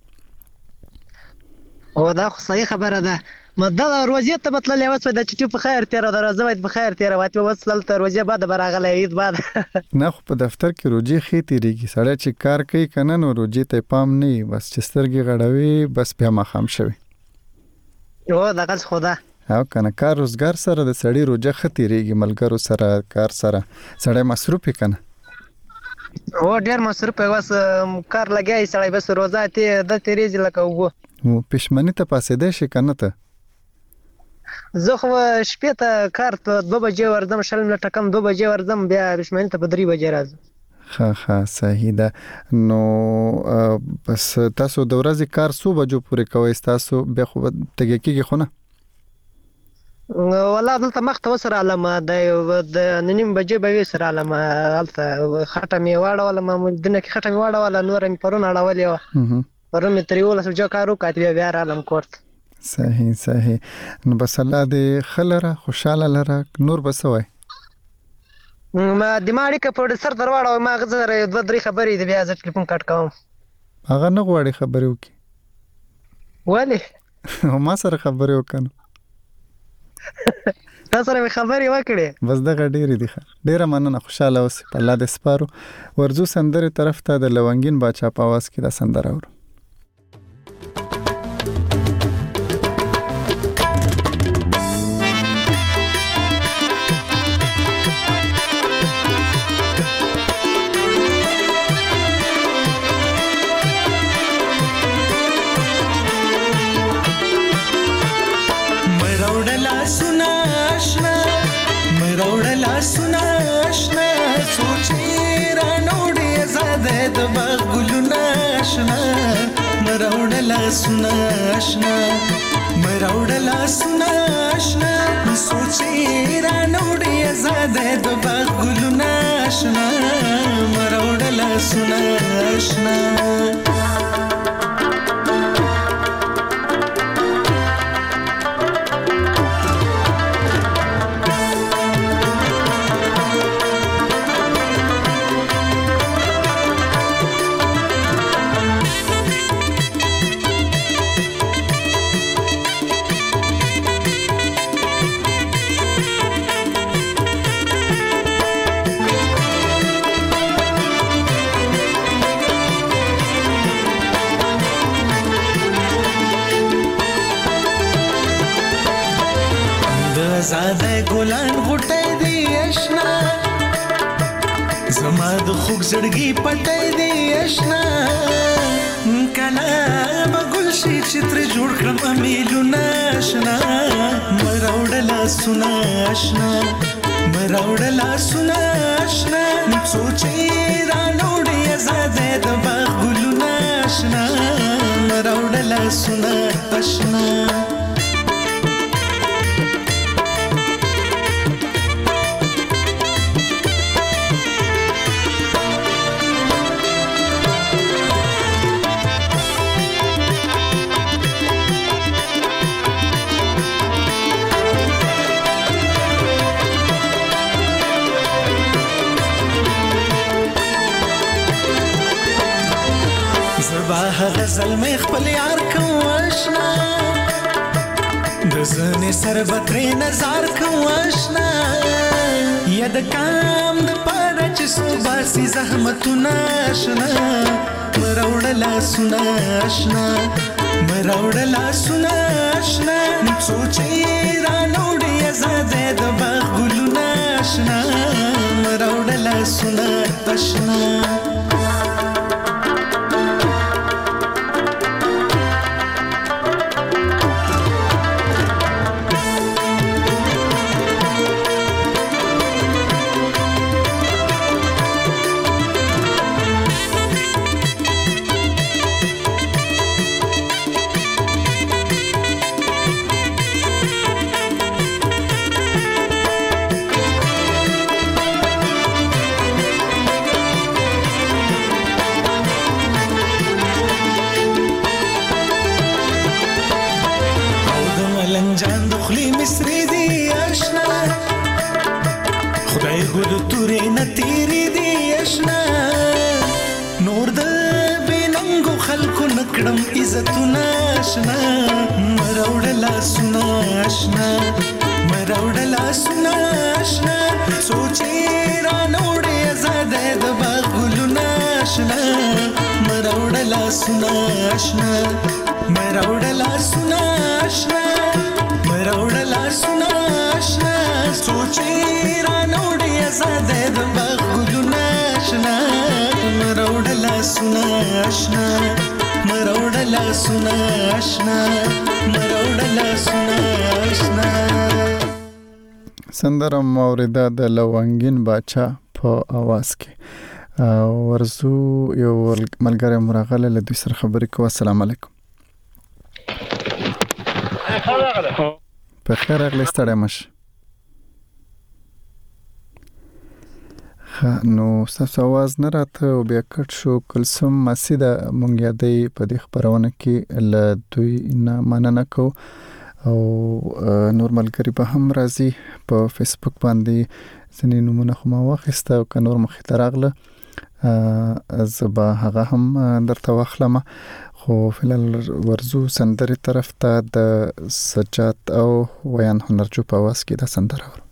او دا خو صحیح خبره ده مده روزه ته مطلب یو څه د چې په خیر تیر د روزه باید په خیر تیر واته وصل تر روزه بعد براغله عید بعد نه خو په دفتر کې روزي خې تیریږي سړی چې کار کوي کنه نو روزي ته پام نه بس چې سترګې غړوي بس بیا مخام شوی او دا قص خدا او کنه کار روزګار سره د سړی روزه خې تیریږي ملګرو سره کار سره سړی مصروف کنه او ډیر مصروف وس کار لګای سړی بس روزه ته د تیریږي لکه وګو او پښمنی ته پاسې ده شي کنه ته زه خو شپې ته کار ته دوه بجې ورځم شل منټه کم دوه بجې ورځم بیا پښمنی ته په درې بجې راځم. ښه ښه صحیح ده. نو بس تاسو د ورځې کار څو بجو پورې کوئ تاسو بیا خو تګ کېږي خو نه والله دلته مخ ته وسره علامه د نیم بجې به وي سره علامه هلته خټه مې واړوله ما دنه کې خټه مې واړوله نور مې پرون اړولې وه پرون مې تر یولس بجو کار وکړ بیا بیا رالم کور ته. صحیح صحیح. نو بس الله دې خلره خوشاله لره نور بس وای ما دماغي کې په سر درواړو ما غزر دوه درې خبرې دې بیا ځ ټلیفون کټ کوم هغه نه غواړي خبرې وکي ولی ما سره خبرې وکنه تاسو سره خبرې وکړې بس دغه ډېرې دي ډېره مننه خوشاله اوسې په الله دې سپارو. ورزو سندرې طرف ته د لونګین باچا په आवाज کې دا سندره اورو. سناشنا سوچي رانوړې زده د بغلونه آشنا مروړلا سناشنا مروړلا سناشنا سوچي رانوړې زده د بغلونه آشنا مروړلا سناشنا ګلان غټه دی آشنا زما د خوږ زړګي پټه دی آشنا کله بګل شي چې تر جوړ کړم امیلونه آشنا مراوړلا سنا آشنا مراوړلا سنا آشنا سوچې را نوړې زده د باغ ګلونه آشنا مراوړلا سنا آشنا غزل مې خپل یار کوم آشنا د زنې سر بترې نظر کوم آشنا یا د کام د پاره چې سو باسي زحمتونه آشنا مراوړلا سنا آشنا مراوړلا سنا آشنا سوچې را نوړې زده د باغ ګلونه آشنا مراوړلا سنا آشنا عزتونه آشنا مراوړلا سنا آشنا مراوړلا سنا آشنا سوچې را نوړې زده د باغ ګلونه آشنا مراوړلا سنا آشنا مراوړلا سنا آشنا مراوړلا سنا آشنا سوچې را نوړې زده د باغ ګلونه آشنا مراوړلا سنا آشنا مراوړلا سنا آشنا مراوړلا سنا آشنا سندره موریده د لونګین باچا په आवाज کې ورزو یو ملګری مرغله له دوی سره خبرې کوه. السلام علیکم. په خیر راغلی ستړی مشه. نو ستاسو आवाज نه راته او بیا کټ شو. کلثوم مسیده مونږ یادې په دې خبرونه کې له دوی نه مننه کو او نور ملګری په هم راځي په فیسبوک باندې ځینې نمونه خو ما واخیسته او که نور مخې ته راغله زه به هغه هم درته واخلم. خو فلحال ورزو سندرې طرف ته د سجاد او ویان هنرجو په आवाज کې د سندره ورو.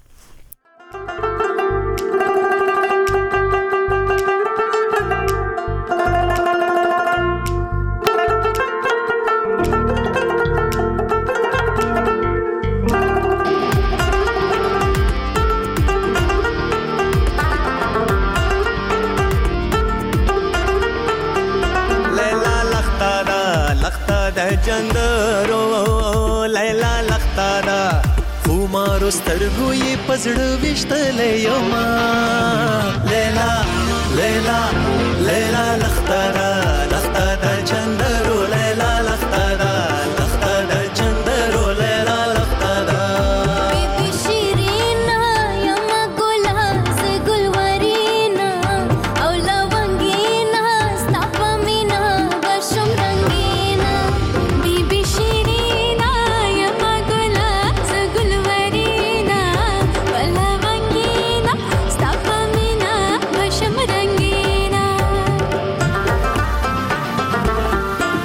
جندرو لیلا لختارا خمارو سترګو یې پزړ وشتلې یما لیلا لیلا لیلا لختارا لختارا جندرو لیلا لختارا لختارا جندرو لیلا لختارا بیبي شیرینا یما ګلاس ګلورینا او لونګینا ستاپمینا بشم رنگینا بیبي شیرینا یما ګلاس ګلورینا ولونګینا ستاپمینا بشم رنگینا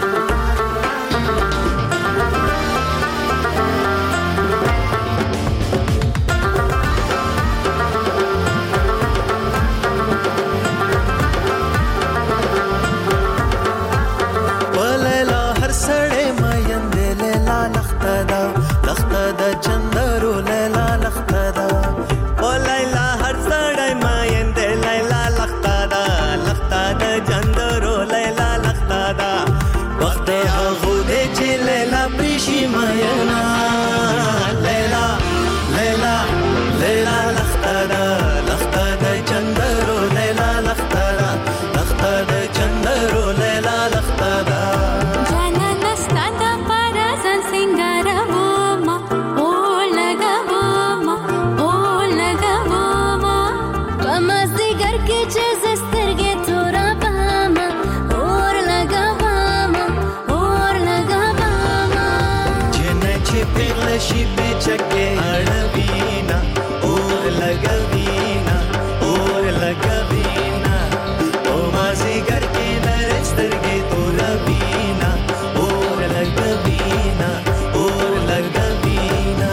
لګوینا اور لګوینا او مازی ګر کې نرسترګې تور وینا اور لګوینا اور لګوینا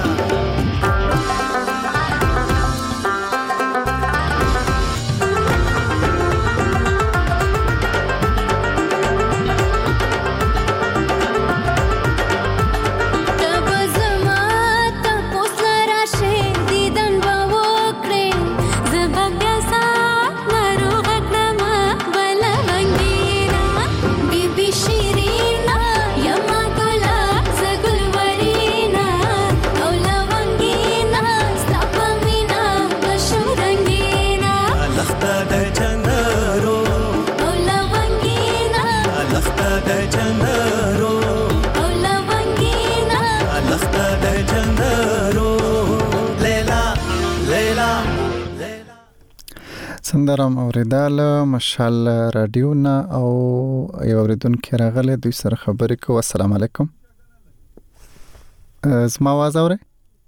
سندرم اوریدل مشال رادیو نه او یو اوریدونکو راغله دوی سره خبرې کوو. السلام علیکم. زما आवाज اوري؟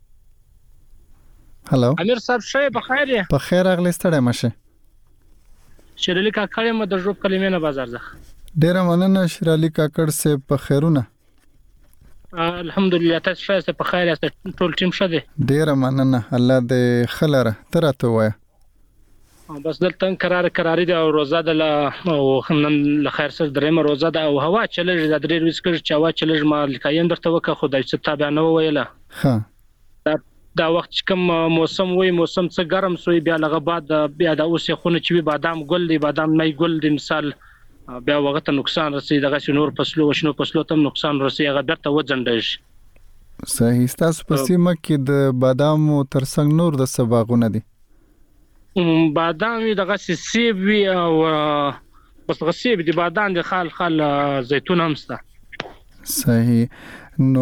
هالو امیر صاحب شې په خیر یې؟ په خیر راغلی ستړی مشه. شیرالی کاکړ م د ژوب کلمې نه بازار ځه. ډیر مننه شیرالی کاکړ سه په خیرونه. الحمدلله تاسو ښه په خیر یاست؟ ټول ټیم ښه دی؟ ډیر مننه الله دې خلره ترته وای. بس دلته قرار قراری دی او روزه ده او نن له خیر سره درېمه روزه ده او هوا چلېږي د درې ورځې کړ چې هوا چلېږي ما لکایم درته وکړه خدای چې تابع نه ویله. ها دا وخت کوم موسم وای موسم څه ګرم سوی بیا لغه بعد بیا د اوسې خونه چې بادام ګل دی بادام مې ګل دی مثال بیا وخت نقصان رسي دغه شنور فصلو وشنو فصلو تم نقصان رسي هغه برته وځنډي. صحیح. تاسو په سیمه کې د بادام ترڅنګ نور د سباغونه دي؟ بادام دغه سیب وی او بس غسیب دی بادام د خال خال زيتون همسته. صحیح. نو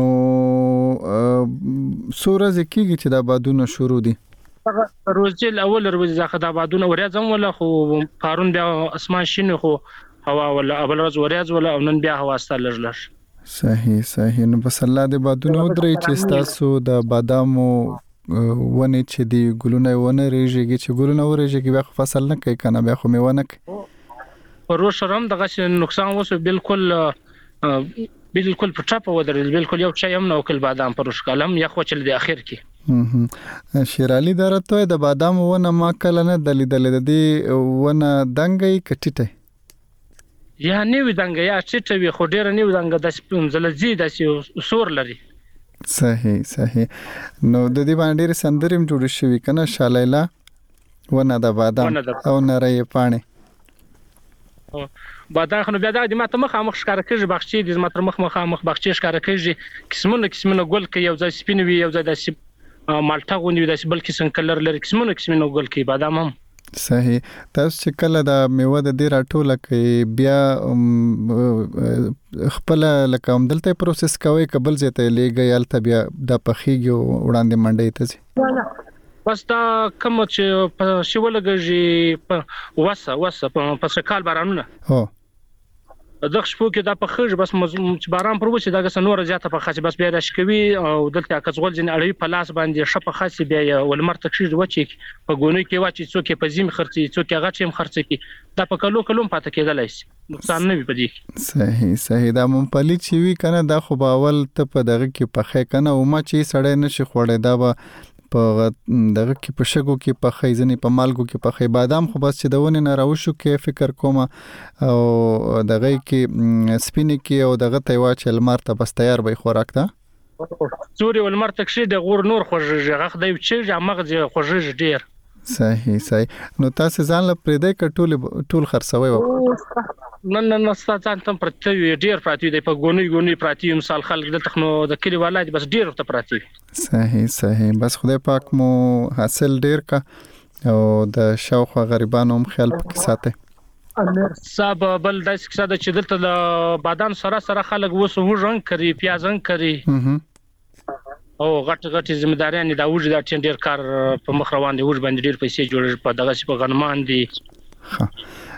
سورز کیږي چې د بادونو شروع دي؟ روزي الاول روزي ځخه د بادونو ورځم ولا خو قارون بیا اسمان شینه خو هوا ولا اول ورځ ورځ ولا او نن بیا هوا ستل لږ. صحیح صحیح. نو بس الله د بادونو درې چې تاسو د بادامو ونه چې دی ګلونه ونه ریږي چې ګلونه ورېږي بیا فصل نه کوي کنه بیا خو میوه نه کوي. پرو شرم دغه نقصان وسو بالکل بالکل په ټاپه ودرل بالکل یو چا یم نو کل بادام پرو شکلم یا خو چل دی اخر کې. شیرالی درته د بادام ونه ما کله نه دلیدل د دې ونه دنګي کټیټه یا نیو دنګ یا چټه وي خو ډیر نیو دنګ د سپنځل زی د سور لري. صحیح صحیح. نو د دې باندې ډېر سندریم جوړ شوی کنه شالیلا ونه د بادام او نری پانی بادام خو بیا د ماته مخ مخ ښکار کېږي بخچې د ماته مخ مخ مخ بخچې ښکار کېږي قسمونه قسمونه ګل کې یو ځای سپین وي یو ځای د مالټا غونډي د بل قسم کلر لري قسمونه قسمونه ګل کې بادام هم. صحیح. تاسو چې کله د میوه د ډیر ټوله کې بیا خپل لکه هم دلته پروسس کوي قبل زته لګي الته بیا د پخېږي وړاندې منډې ته ځي بس دا کوم چې په شولګي په وسه وسه په سکال بارانونه هو دغه شپو کې دا په خښ بس چې باران پر وشه دغه سنور زیاته په خاص بس بیا راشکوي او دلته کڅغول جن اړوي په لاس باندې شپه خاص بیا ولمر تکشیر وچی په ګونی کې واچي څوک په زیم خرڅي څوک هغه چیم خرڅي دا په کلو کلو پاتې کېدلای شي نقصان نه وي پدې. صحیح صحیح. دا مونپلی چې وی کنه دا خو باول ته په دغه کې پخې کنه او ما چې سړی نشي خوړې دا به په دغه کې په شګو کې په خیزنې په مالګو کې په خې بادام خو بس چې دونه نه راوشو کې فکر کوم او دغه کې سپینې کې او دغه تیوا چې لمر ته بس تیار به خوراک ته سوري ولمر تکشي د غور نور خوږه غخ دی چې مغز خوږه ډیر. صحیح صحیح. نو تاسو ځان له پرېدې کټول ټول خرڅوي و نن نن ستاسو ته پرته ډیر پراتی دی په ګونی ګونی پراتی مثال خلک د تخنو د کلی ولایت بس ډیر ته پراتی. صحیح صحیح. بس خدای پاک مو حاصل ډیر کا او د شاوخوا غریبانو هم خیال پکې ساته. صاحب بل داس کې ساده چې دلته د بادام سره سره خلک وسو ژوند کوي پیازن کوي او غټ غټ ځمداريان دا وژ دا ډیر کار په مخ روان دي وژ باندې ډیر پیسې جوړ په دغه په غنمان دي.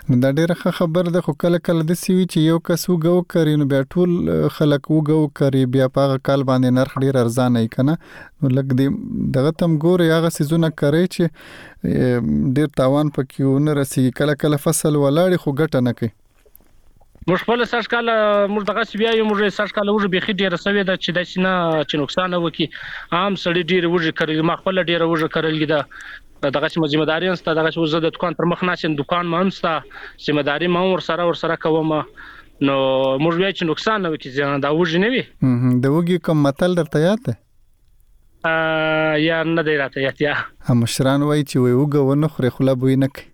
نو دا ډیره ښه خبره ده، خو کله کله داسې وي چې یو کس وږه وکړي نو بیا ټول خلک وږه وکړي، بیا په هغه کال باندې نرخ ډیر ارزانه وي که نه. نو لږ دې دغه ته هم ګورئ، هغه څیزونه کوئ چې ډیر تاوان پکې ونه رسېږي. کله کله فصل ولاړې خو ګټه نه کوي. موږ خپل سږ کال موږ دغه بیا یو موږ سږ کال وږه بيخي ډیره سوي ده چې داسې نه چې نقصان وکړي. عام سړي ډیره وږه کړل، ما خپل ډیره وږه کړل ده. دغه چې ذمہ داری نسته، دغه چې زه د دکان پر مخ ناشم، دکان ما نسته، ذمہ داری ما ور سره ور سره کوم. نو موږ بیا چې نقصان نه وکړي دا وږه نه وي. د وږي کوم متل درته یاد ده؟ ا یا نه دی راته یاد. یا مشران وایي چې وي وږه ونه خوري خوله بوی نه کوي.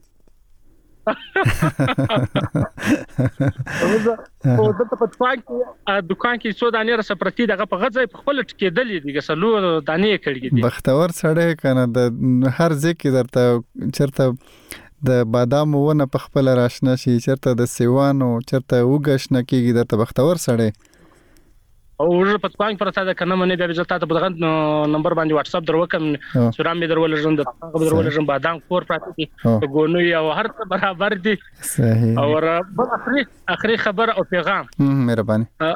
او د په دکان کې دکان کې څو دانې را سپرتی دغه په غځي په خپل ټکېدلې دي ګسلو دانې کړګي دي. بختور سړی کنه د هر ځکه درته چرته د بادام ونه په خپل راشنه شي، چرته د سیوانو چرته وګښنه کیږي، درته بختور سړی. او ورته په دکان پر تاسو کنه منه بیا ځتا ته په نمبر باندې واتس اپ دروکم، سورام می درول ژوند د هغه درول ژوند بادام کور پراته دي، ګونو او هر څه برابر دي. صحیح. او بل اخري اخري خبر او پیغام مهرباني.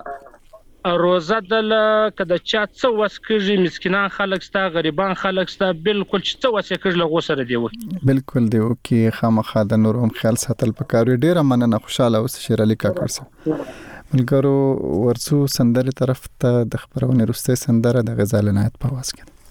روزه دل کده چا څو وسکږي، مسکینان خلک ستا، غریبان خلک ستا، بالکل چې څو وسکږي لغو سره دی وي. بالکل دی وکي خامخا د نورم خیال ساتل پکاري. ډیره مننه، خوشاله اوس شیر علي کاکړ صاحب. ملګرو ورڅو سندرې طرف ته د خبرونې وروستۍ سندره د غزال عنایت په आवाज کې.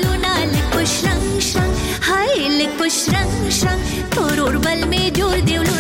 पुश रंग शंग तोर बल में जोर देवलो